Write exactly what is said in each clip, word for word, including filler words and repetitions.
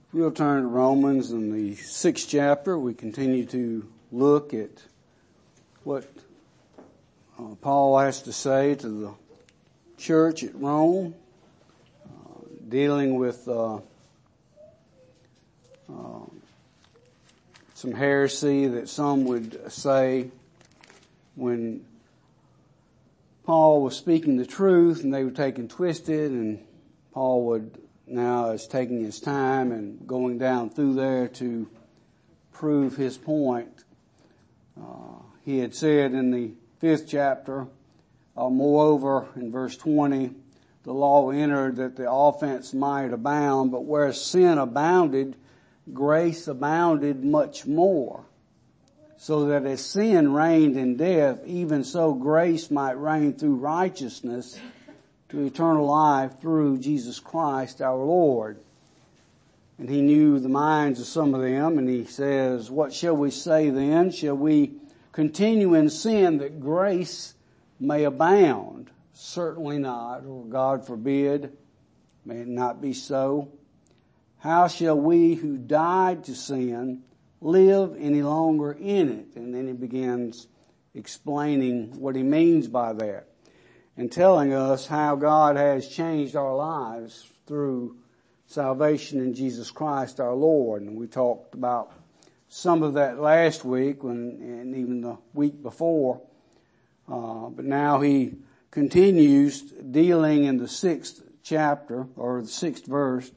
We'll turn to Romans in the sixth chapter. We continue to look at what uh, Paul has to say to the church at Rome, uh, dealing with uh, uh, some heresy that some would say when Paul was speaking the truth and they were taken twisted, and Paul would now is taking his time and going down through there to prove his point. Uh, he had said in the fifth chapter, uh, moreover, in verse twenty, the law entered that the offense might abound, but where sin abounded, grace abounded much more. So that as sin reigned in death, even so grace might reign through righteousness to eternal life through Jesus Christ our Lord. And he knew the minds of some of them, and he says, what shall we say then? Shall we continue in sin that grace may abound? Certainly not, or God forbid, may it not be so. How shall we who died to sin live any longer in it? And then he begins explaining what he means by that, and telling us how God has changed our lives through salvation in Jesus Christ our Lord. And we talked about some of that last week when, and even the week before. Uh, but now he continues dealing in the sixth chapter, or the sixth verse.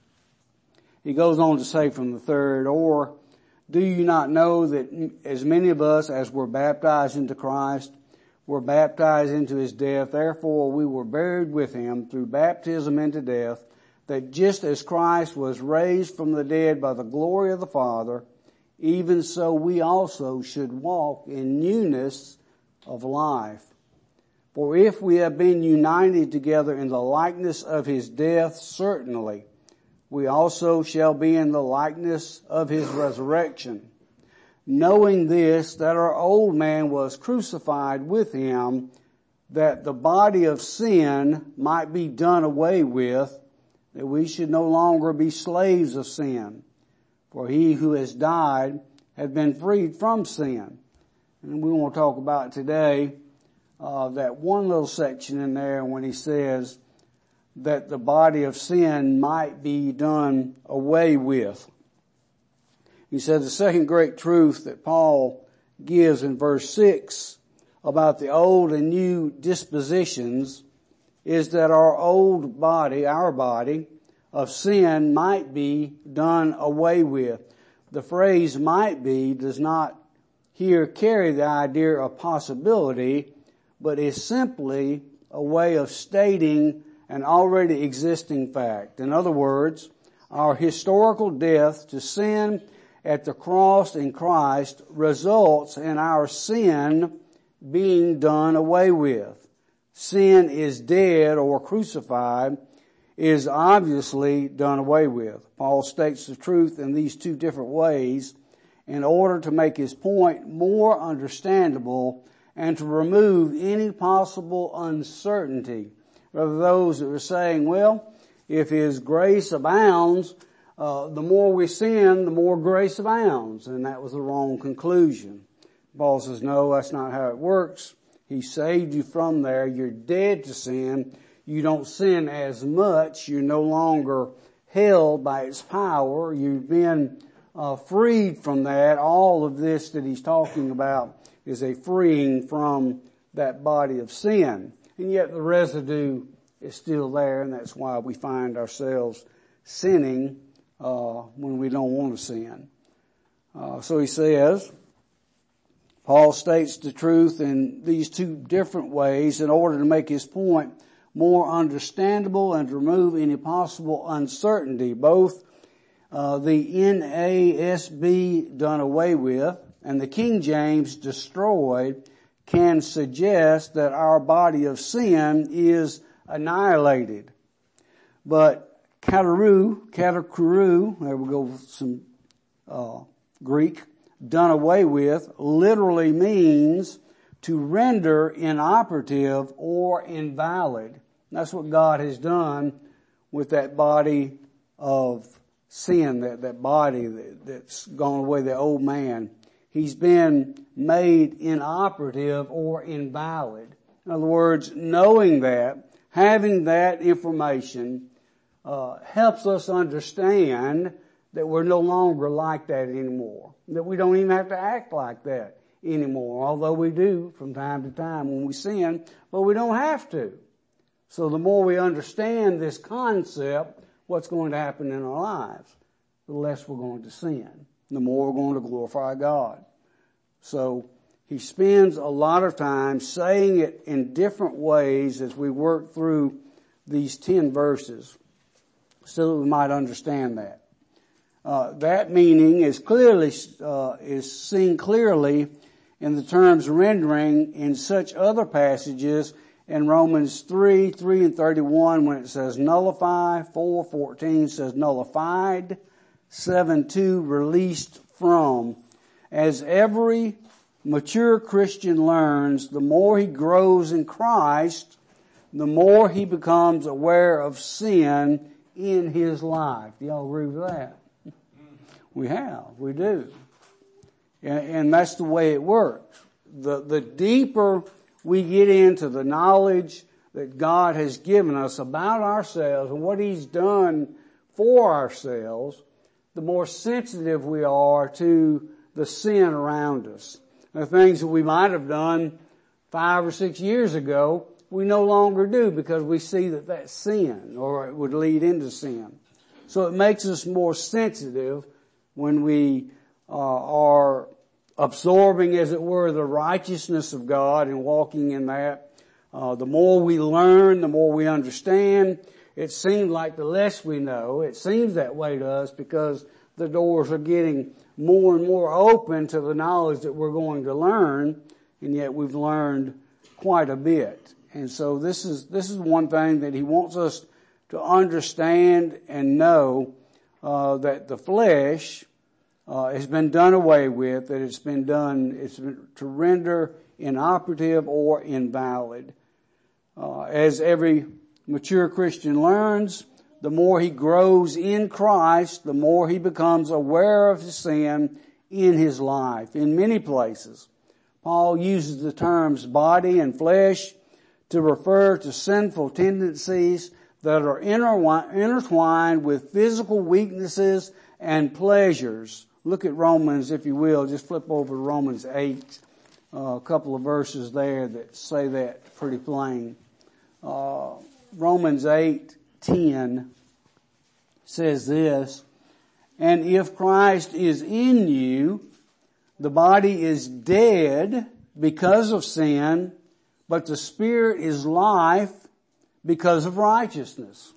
He goes on to say from the third, or do you not know that as many of us as were baptized into Christ were baptized into his death? Therefore we were buried with him through baptism into death, that just as Christ was raised from the dead by the glory of the Father, even so we also should walk in newness of life. For if we have been united together in the likeness of his death, certainly we also shall be in the likeness of his resurrection. Knowing this, that our old man was crucified with him, that the body of sin might be done away with, that we should no longer be slaves of sin. For he who has died has been freed from sin. And we want to talk about today uh, that one little section in there when he says that the body of sin might be done away with. He said the second great truth that Paul gives in verse six about the old and new dispositions is that our old body, our body of sin might be done away with. The phrase might be does not here carry the idea of possibility, but is simply a way of stating an already existing fact. In other words, our historical death to sin at the cross in Christ results in our sin being done away with. Sin is dead or crucified, is obviously done away with. Paul states the truth in these two different ways in order to make his point more understandable and to remove any possible uncertainty. Rather, those that are saying, well, if his grace abounds, Uh, the more we sin, the more grace abounds. And that was the wrong conclusion. Paul says, no, that's not how it works. He saved you from there. You're dead to sin. You don't sin as much. You're no longer held by its power. You've been uh, freed from that. All of this that he's talking about is a freeing from that body of sin. And yet the residue is still there, and that's why we find ourselves sinning Uh, when we don't want to sin. Uh, so he says, Paul states the truth in these two different ways in order to make his point more understandable and to remove any possible uncertainty. Both uh, the N A S B done away with and the King James destroyed can suggest that our body of sin is annihilated. But Katarou, katakuru, there we go with some uh, Greek, done away with, literally means to render inoperative or invalid. That's what God has done with that body of sin, that, that body that, that's gone away, the old man. He's been made inoperative or invalid. In other words, knowing that, having that information, uh, helps us understand that we're no longer like that anymore. That we don't even have to act like that anymore, although we do from time to time when we sin, but we don't have to. So the more we understand this concept, what's going to happen in our lives, the less we're going to sin, the more we're going to glorify God. So he spends a lot of time saying it in different ways as we work through these ten verses so that we might understand that. Uh, that meaning is clearly, uh, is seen clearly in the terms rendering in such other passages in Romans three, three and thirty-one when it says nullify, four, fourteen says nullified, seven, two, released from. As every mature Christian learns, the more he grows in Christ, the more he becomes aware of sin in his life. Do y'all agree with that? We have. We do. And, and that's the way it works. The, the deeper we get into the knowledge that God has given us about ourselves and what he's done for ourselves, the more sensitive we are to the sin around us. The things that we might have done five or six years ago, we no longer do because we see that that's sin or it would lead into sin. So it makes us more sensitive when we uh, are absorbing, as it were, the righteousness of God and walking in that. Uh, the more we learn, the more we understand. It seems like the less we know. It seems that way to us because the doors are getting more and more open to the knowledge that we're going to learn, and yet we've learned quite a bit. And so this is, this is one thing that he wants us to understand and know, uh, that the flesh, uh, has been done away with, that it's been done, it's been to render inoperative or invalid. Uh, as every mature Christian learns, the more he grows in Christ, the more he becomes aware of his sin in his life. In many places, Paul uses the terms body and flesh to refer to sinful tendencies that are intertwined with physical weaknesses and pleasures. Look at Romans, if you will. Just flip over to Romans eight. Uh, a couple of verses there that say that pretty plain. Uh, Romans eight ten says this, and if Christ is in you, the body is dead because of sin, but the spirit is life because of righteousness.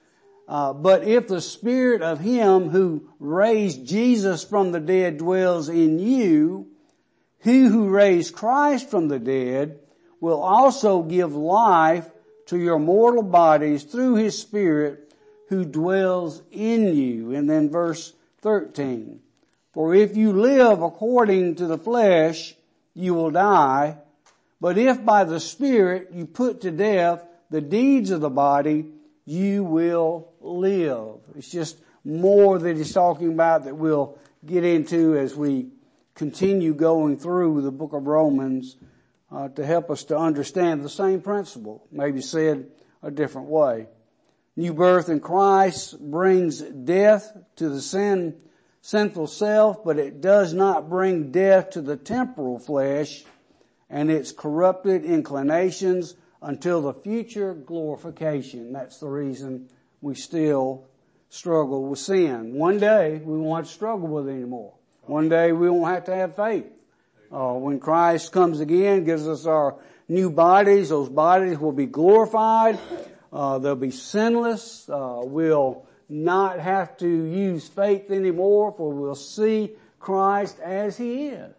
Uh, but if the spirit of him who raised Jesus from the dead dwells in you, he who raised Christ from the dead will also give life to your mortal bodies through his spirit who dwells in you. And then verse thirteen, for if you live according to the flesh, you will die. But if by the Spirit you put to death the deeds of the body, you will live. It's just more that he's talking about that we'll get into as we continue going through the book of Romans uh, to help us to understand the same principle, maybe said a different way. New birth in Christ brings death to the sin, sinful self, but it does not bring death to the temporal flesh and its corrupted inclinations until the future glorification. That's the reason we still struggle with sin. One day we won't have to struggle with it anymore. One day we won't have to have faith. Uh, when Christ comes again, gives us our new bodies, those bodies will be glorified. Uh, they'll be sinless. Uh, we'll not have to use faith anymore, for we'll see Christ as he is.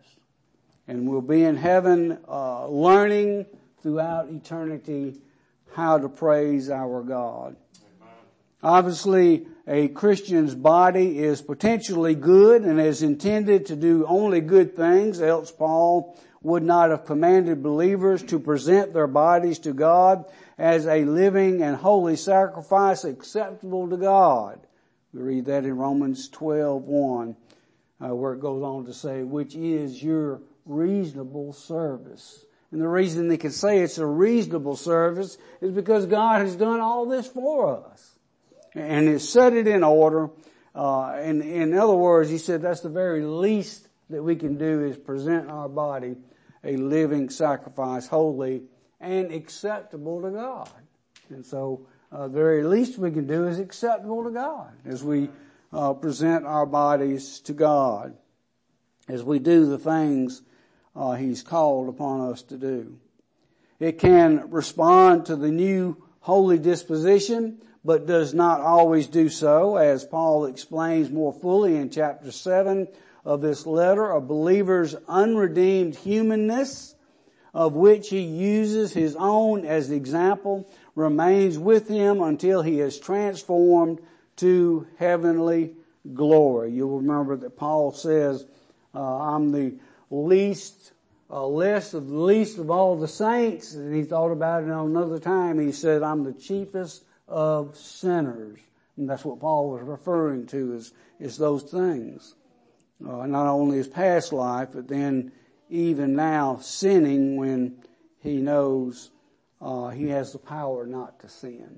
And we'll be in heaven, uh, learning throughout eternity how to praise our God. Amen. Obviously, a Christian's body is potentially good and is intended to do only good things, else Paul would not have commanded believers to present their bodies to God as a living and holy sacrifice acceptable to God. We read that in Romans twelve one, uh, where it goes on to say, which is your reasonable service. And the reason they can say it's a reasonable service is because God has done all this for us and has set it in order. Uh, and in other words, he said that's the very least that we can do is present our body a living sacrifice, holy and acceptable to God. And so, uh, the very least we can do is acceptable to God as we uh, present our bodies to God, as we do the things uh, He's called upon us to do. It can respond to the new holy disposition, but does not always do so, as Paul explains more fully in chapter seven of this letter. A believer's unredeemed humanness, of which he uses his own as example, remains with him until he is transformed to heavenly glory. You'll remember that Paul says, uh, I'm the least, uh, less of the least of all the saints. And he thought about it on another time. He said, I'm the chiefest of sinners. And that's what Paul was referring to is, is those things. Uh, not only his past life, but then even now sinning when he knows uh, he has the power not to sin.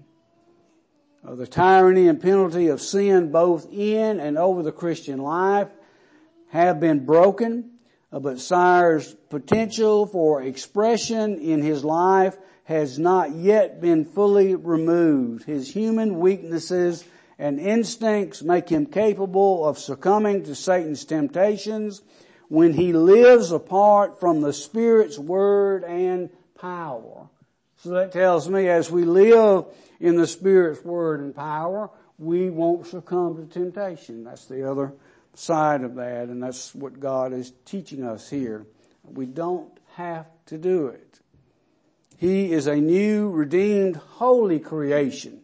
Uh, the tyranny and penalty of sin both in and over the Christian life have been broken, uh, but Sire's potential for expression in his life has not yet been fully removed. His human weaknesses and instincts make him capable of succumbing to Satan's temptations when he lives apart from the Spirit's word and power. So that tells me as we live in the Spirit's word and power, we won't succumb to temptation. That's the other side of that, and that's what God is teaching us here. We don't have to do it. He is a new, redeemed, holy creation,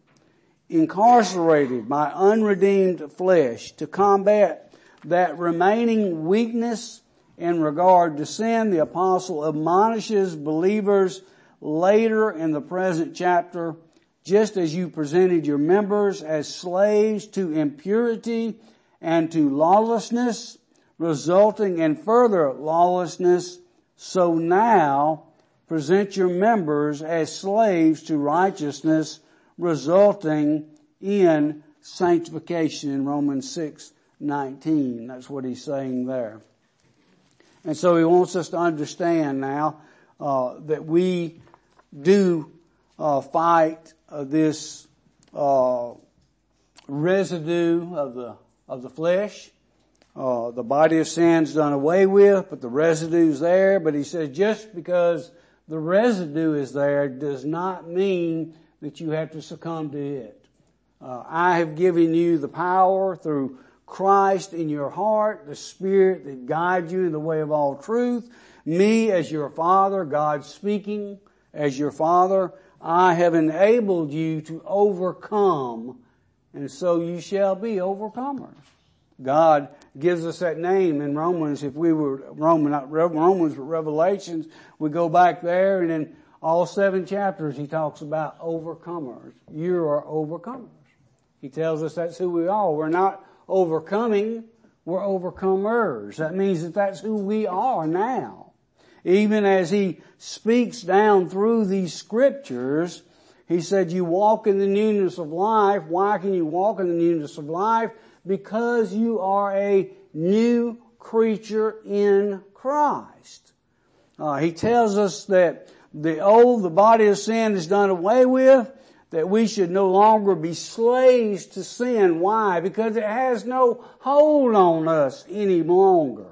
incarcerated by unredeemed flesh to combat that remaining weakness in regard to sin. The apostle admonishes believers later in the present chapter, just as you presented your members as slaves to impurity and to lawlessness, resulting in further lawlessness, so now present your members as slaves to righteousness, resulting in sanctification in Romans six nineteen. That's what he's saying there. And so he wants us to understand now uh, that we do uh, fight uh, this uh, residue of the of the flesh. Uh, the body of sin's done away with, but the residue's there. But he says just because the residue is there does not mean that you have to succumb to it. Uh, I have given you the power through Christ in your heart, the Spirit that guides you in the way of all truth. Me as your Father, God speaking as your Father, I have enabled you to overcome, and so you shall be overcomers. God gives us that name in Romans. If we were Roman, not Romans, but Revelations, we go back there, and in all seven chapters he talks about overcomers. You are overcomers. He tells us that's who we are. We're not overcoming, we're overcomers. That means that that's who we are now. Even as he speaks down through these scriptures, he said, you walk in the newness of life. Why can you walk in the newness of life? Because you are a new creature in Christ. Uh, he tells us that the old, the body of sin is done away with, that we should no longer be slaves to sin. Why? Because it has no hold on us any longer.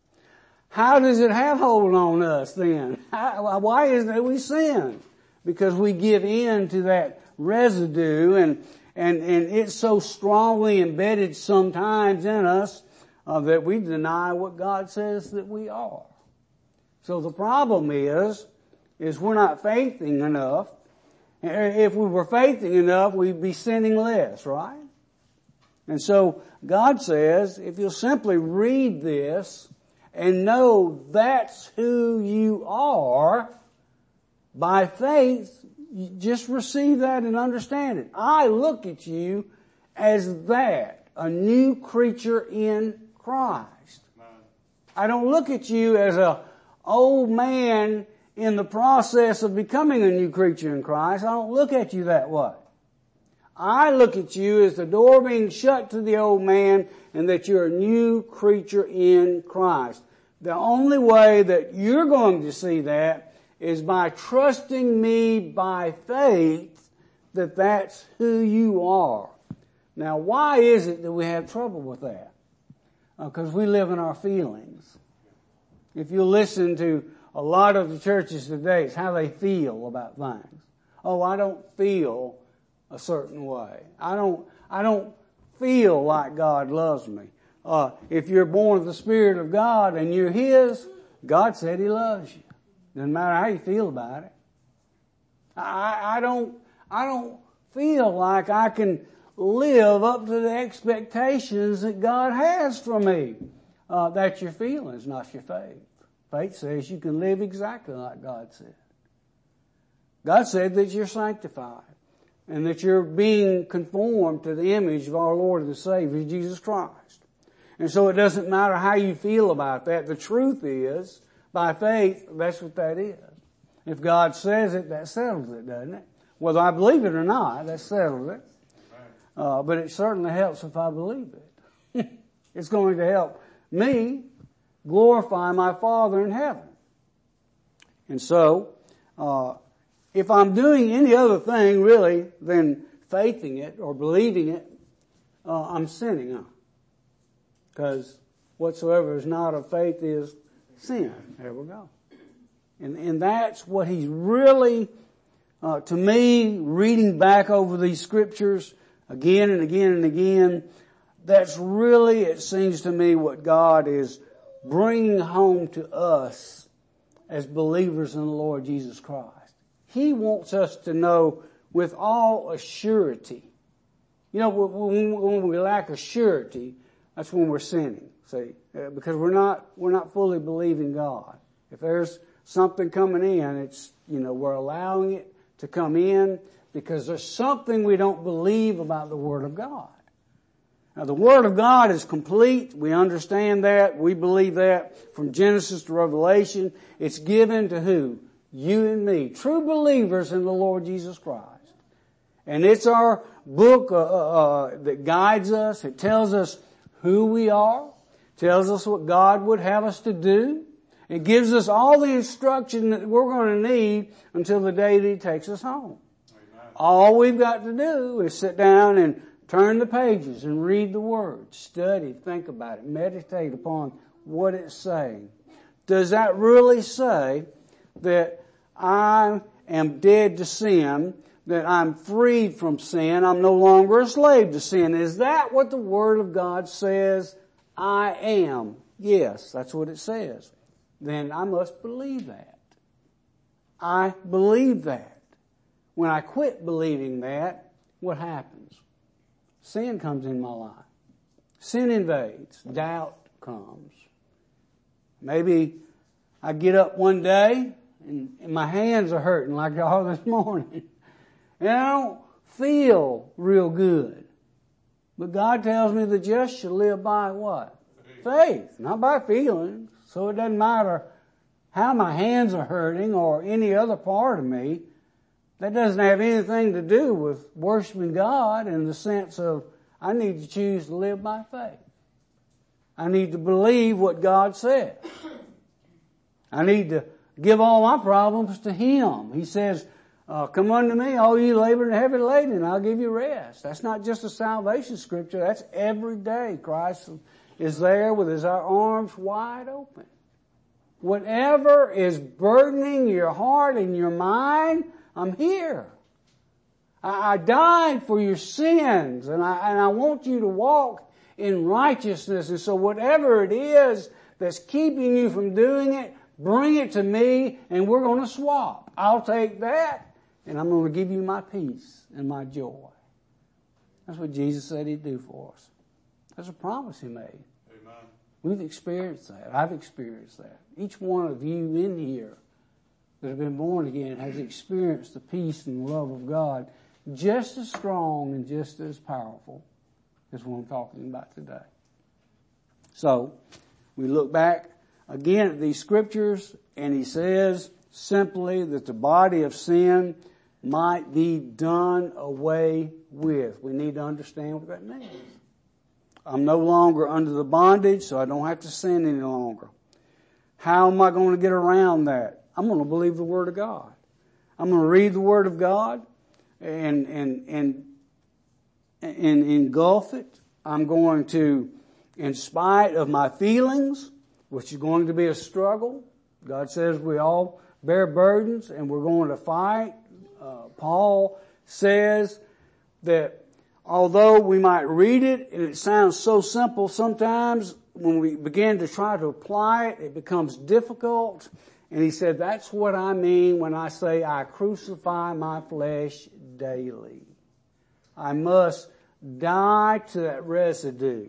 How does it have hold on us then? How, why is it that we sin? Because we give in to that residue, and and and it's so strongly embedded sometimes in us uh, that we deny what God says that we are. So the problem is, is we're not faithing enough. If we were faithing enough, we'd be sinning less, right? And so God says, if you'll simply read this and know that's who you are, by faith, you just receive that and understand it. I look at you as that, a new creature in Christ. I don't look at you as a old man in the process of becoming a new creature in Christ. I don't look at you that way. I look at you as the door being shut to the old man and that you're a new creature in Christ. The only way that you're going to see that is by trusting me by faith that that's who you are. Now, why is it that we have trouble with that? Because uh, we live in our feelings. If you listen to a lot of the churches today, it's how they feel about things. Oh, I don't feel a certain way. I don't, I don't feel like God loves me. Uh, if you're born of the Spirit of God and you're His, God said He loves you. Doesn't matter how you feel about it. I, I don't, I don't feel like I can live up to the expectations that God has for me. Uh, that's your feelings, not your faith. Faith says you can live exactly like God said. God said that you're sanctified and that you're being conformed to the image of our Lord and Savior, Jesus Christ. And so it doesn't matter how you feel about that. The truth is, by faith, that's what that is. If God says it, that settles it, doesn't it? Whether I believe it or not, that settles it. Uh, but it certainly helps if I believe it. It's going to help me glorify my Father in heaven. And so, uh, if I'm doing any other thing really than faithing it or believing it, uh, I'm sinning, huh? Because whatsoever is not of faith is sin. There we go. And, and that's what he's really, uh, to me, reading back over these scriptures again and again and again, that's really, it seems to me, what God is bringing home to us as believers in the Lord Jesus Christ. He wants us to know with all assurity. You know, when, when we lack assurity, that's when we're sinning. See, because we're not we're not fully believing God. If there's something coming in, it's, you know, we're allowing it to come in because there's something we don't believe about the Word of God. Now, the Word of God is complete. We understand that. We believe that from Genesis to Revelation. It's given to who? You and me, true believers in the Lord Jesus Christ. And it's our book uh, uh, that guides us. It tells us who we are, tells us what God would have us to do. It gives us all the instruction that we're going to need until the day that He takes us home. Amen. All we've got to do is sit down and turn the pages and read the Word, study, think about it, meditate upon what it's saying. Does that really say that I am dead to sin, that I'm freed from sin, I'm no longer a slave to sin? Is that what the Word of God says I am? Yes, that's what it says. Then I must believe that. I believe that. When I quit believing that, what happens? Sin comes in my life. Sin invades. Doubt comes. Maybe I get up one day and, and my hands are hurting like they are this morning. And I don't feel real good. But God tells me the just shall live by what? Faith. Faith, not by feelings. So it doesn't matter how my hands are hurting or any other part of me. That doesn't have anything to do with worshiping God in the sense of I need to choose to live by faith. I need to believe what God said. I need to give all my problems to Him. He says, uh, come unto me, all you labor and heavy laden, and I'll give you rest. That's not just a salvation scripture. That's every day. Christ is there with His arms wide open. Whatever is burdening your heart and your mind, I'm here. I, I died for your sins, and I, and I want you to walk in righteousness. And so whatever it is that's keeping you from doing it, bring it to me, and we're going to swap. I'll take that, and I'm going to give you my peace and my joy. That's what Jesus said He'd do for us. That's a promise He made. Amen. We've experienced that. I've experienced that. Each one of you in here that have been born again has experienced the peace and the love of God just as strong and just as powerful. That's what I'm talking about today. So, we look back again at these scriptures, and he says simply that the body of sin might be done away with. We need to understand what that means. I'm no longer under the bondage, so I don't have to sin any longer. How am I going to get around that? I'm going to believe the Word of God. I'm going to read the Word of God and, and, and, and engulf it. I'm going to, in spite of my feelings, which is going to be a struggle. God says we all bear burdens and we're going to fight. Uh, Paul says that although we might read it and it sounds so simple, sometimes when we begin to try to apply it, it becomes difficult. And he said, that's what I mean when I say I crucify my flesh daily. I must die to that residue.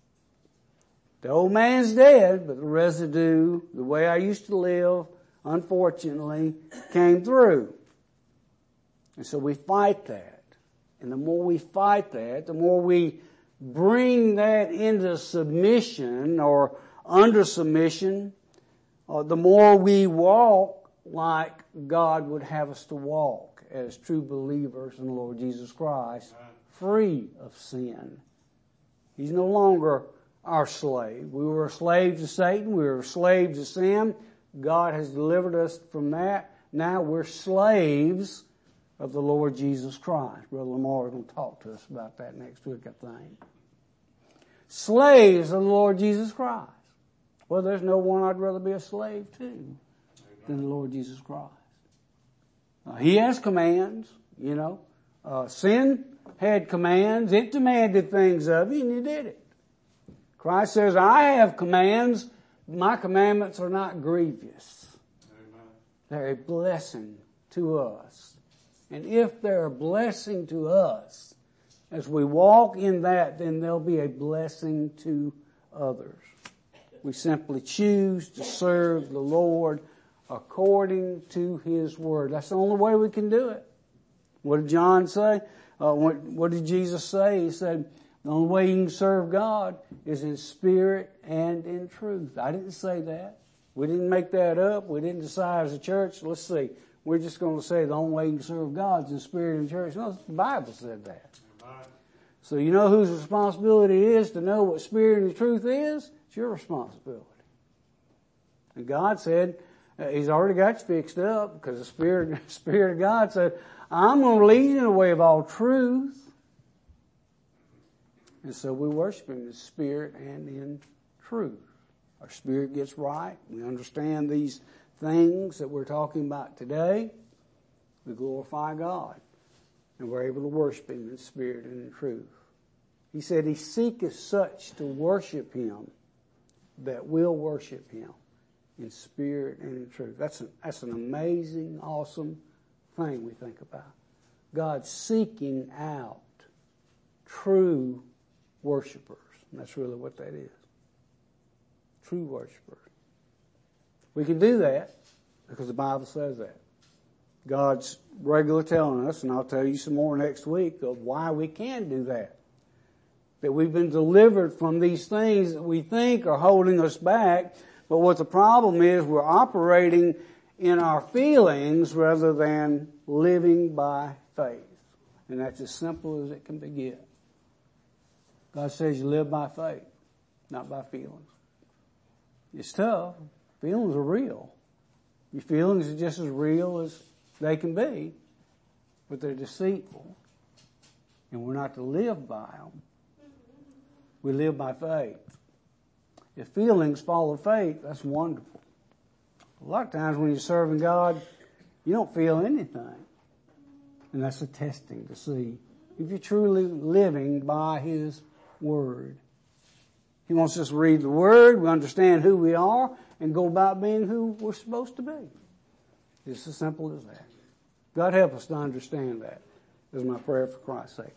The old man's dead, but the residue, the way I used to live, unfortunately, came through. And so we fight that. And the more we fight that, the more we bring that into submission or under submission, uh, the more we walk like God would have us to walk as true believers in the Lord Jesus Christ, free of sin. He's no longer our slave. We were a slave to Satan. We were a slave to sin. God has delivered us from that. Now we're slaves of the Lord Jesus Christ. Brother Lamar is going to talk to us about that next week, I think. Slaves of the Lord Jesus Christ. Well, there's no one I'd rather be a slave to than the Lord Jesus Christ. Uh, he has commands, you know. Uh, sin had commands. It demanded things of you, and you did it. Christ says, I have commands. My commandments are not grievous. Amen. They're a blessing to us. And if they're a blessing to us, as we walk in that, then they'll be a blessing to others. We simply choose to serve the Lord according to His Word. That's the only way we can do it. What did John say? Uh, what, what did Jesus say? He said, the only way you can serve God is in spirit and in truth. I didn't say that. We didn't make that up. We didn't decide as a church, let's see, we're just going to say the only way you can serve God is in spirit and church. No, the Bible said that. So you know whose responsibility it is to know what spirit and truth is? It's your responsibility. And God said, uh, He's already got you fixed up because the Spirit, the Spirit of God said, I'm going to lead you in the way of all truth. And so we worship Him in spirit and in truth. Our spirit gets right. We understand these things that we're talking about today. We glorify God. And we're able to worship Him in spirit and in truth. He said He seeketh such to worship Him that will worship Him in spirit and in truth. That's an, that's an amazing, awesome thing we think about. God seeking out true worshipers. And that's really what that is. True worshipers. We can do that because the Bible says that. God's regularly telling us, and I'll tell you some more next week, of why we can do that. That we've been delivered from these things that we think are holding us back. But what the problem is, we're operating in our feelings rather than living by faith. And that's as simple as it can be get. God says you live by faith, not by feelings. It's tough. Feelings are real. Your feelings are just as real as they can be, but they're deceitful. And we're not to live by them. We live by faith. If feelings follow faith, that's wonderful. A lot of times when you're serving God, you don't feel anything. And that's a testing to see if you're truly living by His Word. He wants us to read the Word, we understand who we are, and go about being who we're supposed to be. It's as simple as that. God help us to understand that. This is my prayer for Christ's sake.